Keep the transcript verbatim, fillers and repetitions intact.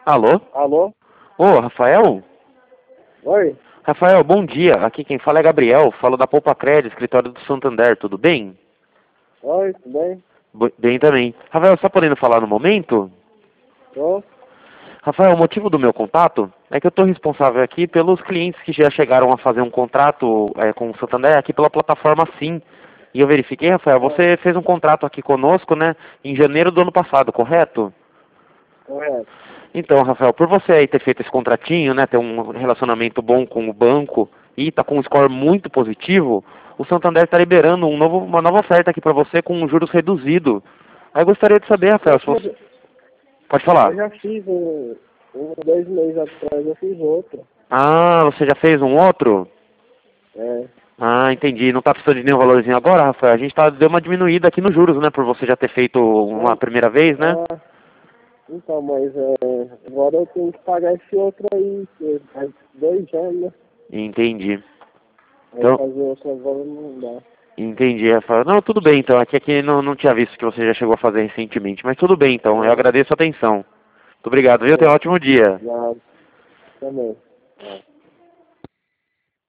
Alô? Alô? Ô, Rafael? Oi? Rafael, bom dia. Aqui quem fala é Gabriel. Falo da Poupa Crédito, escritório do Santander. Tudo bem? Oi, tudo bem? Bo- Bem também. Rafael, você está podendo falar no momento? Tô? Rafael, o motivo do meu contato é que eu estou responsável aqui pelos clientes que já chegaram a fazer um contrato é, com o Santander aqui pela plataforma Sim. E eu verifiquei, Rafael, Ah, você fez um contrato aqui conosco, né, em janeiro do ano passado, correto? correto. Então, Rafael, por você aí ter feito esse contratinho, né, ter um relacionamento bom com o banco e tá com um score muito positivo, o Santander está liberando um novo, uma nova oferta aqui para você com juros reduzido. Aí eu gostaria de saber, Rafael, Mas se eu você... já Pode eu falar. já fiz um, um, dois meses atrás, eu fiz outro. Ah, você já fez um outro? É. Ah, entendi. Não tá precisando de nenhum valorzinho agora, Rafael? A gente tá, deu uma diminuída aqui nos juros, né, por você já ter feito uma Não, primeira vez, né? ah, então, mas é, agora eu tenho que pagar esse outro aí, que faz dois anos, né? Entendi. Aí Então, fazer outro agora não dá. entendi, Rafael. Não, tudo bem então. Aqui, aqui não, não tinha visto que você já chegou a fazer recentemente, mas tudo bem então. Eu É, agradeço a atenção. Muito obrigado, viu? Tenha um é, ótimo dia. nada, também. É.